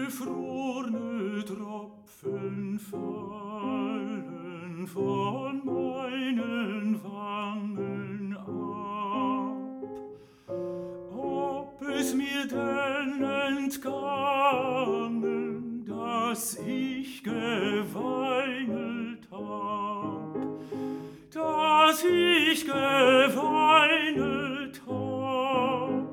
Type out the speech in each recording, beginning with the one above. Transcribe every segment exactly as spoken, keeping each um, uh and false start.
gefrorne Tropfen fallen von meinen Wangen ab. Ob es mir denn entgangen, dass ich geweinet hab, dass ich geweinet hab.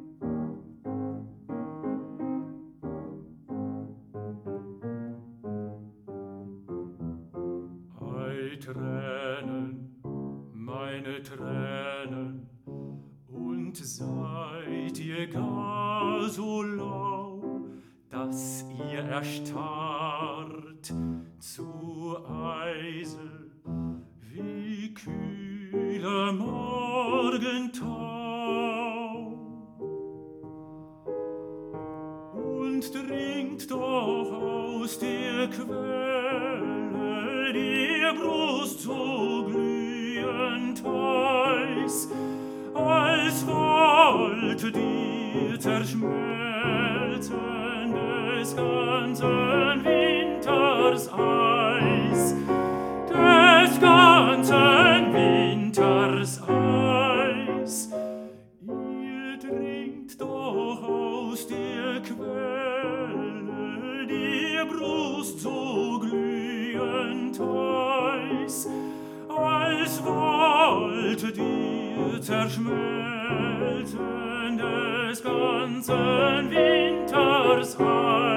Ei, Tränen, meine Tränen, und seid ihr gar so lau, dass ihr erstarrt zu Eise wie kühler Morgentau? Und dringt doch aus der Quelle die Brust so glühend heiß, als wollte die zerschmelzen des ganzen Winters Eis, des ganzen Winters Eis. Ihr trinkt doch aus der Quelle die Brust so glühend heiß, als wollte die zerschmelzen des ganzen Winters Eis.